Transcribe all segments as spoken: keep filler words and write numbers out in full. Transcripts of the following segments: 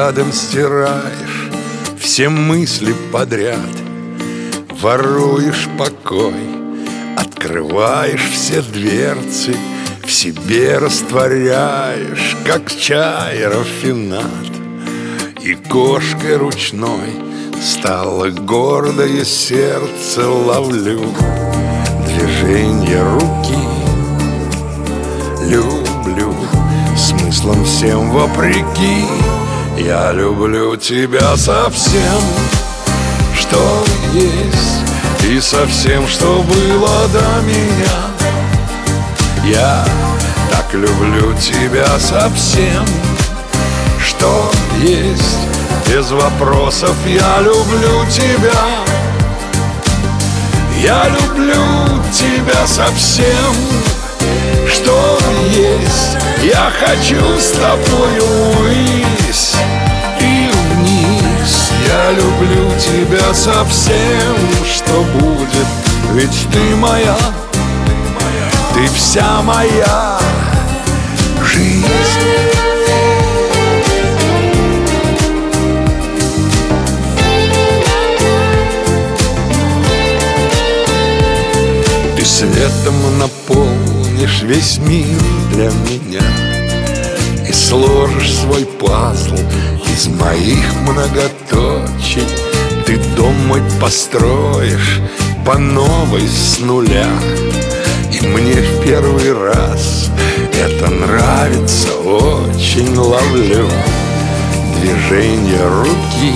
взглядом стираешь все мысли подряд, воруешь покой, открываешь все дверцы, в себе растворяешь, как чай рафинад. И кошкой ручной стало гордое сердце, ловлю движение руки, люблю смыслом всем вопреки. Я люблю тебя со всем, что есть, и со всем, что было до меня. Я так люблю тебя со всем, что есть, без вопросов. Я люблю тебя. Я люблю тебя со всем, что есть. Я хочу с тобою ввысь и вниз. Я люблю тебя со всем, что будет. Ведь ты моя, ты вся моя жизнь. Ты светом наполнишь весь мир для меня и сложишь свой пазл из моих многоточий. Ты дом мой построишь по новой с нуля. И мне в первый раз это нравится очень. Ловлю движение руки,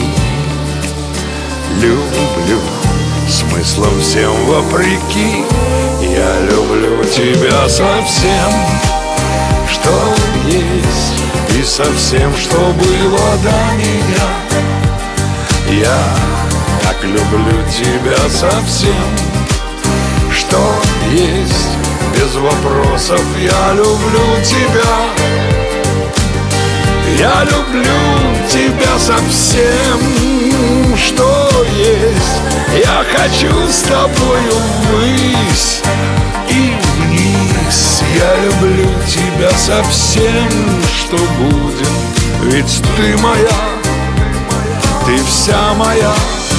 люблю смыслом всем вопреки. Я люблю тебя со всем, что есть, и со всем, что было до меня. Я так люблю тебя со всем, что есть, без вопросов. Я люблю тебя. Я люблю тебя со всем, что есть. Я хочу с тобою ввысь и вниз. Я люблю тебя со всем, что будет. Ведь ты моя, ты вся моя.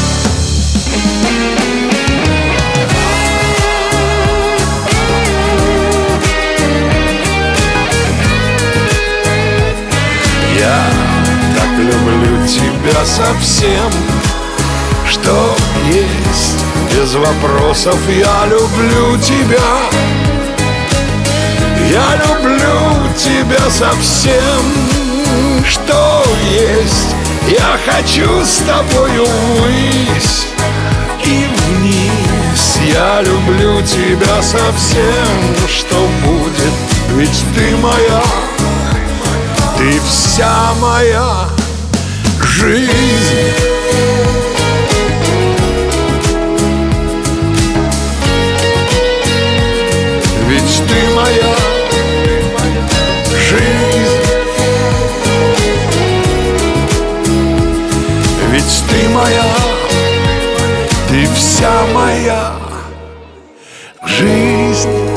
Я так люблю тебя со всем, что есть, без вопросов. Я люблю тебя. Я люблю тебя со всем, что есть. Я хочу с тобою ввысь и вниз. Я люблю тебя со всем, что будет. Ведь ты моя, ты вся моя жизнь. Ведь ты моя жизнь. Ведь ты моя, ты вся моя жизнь.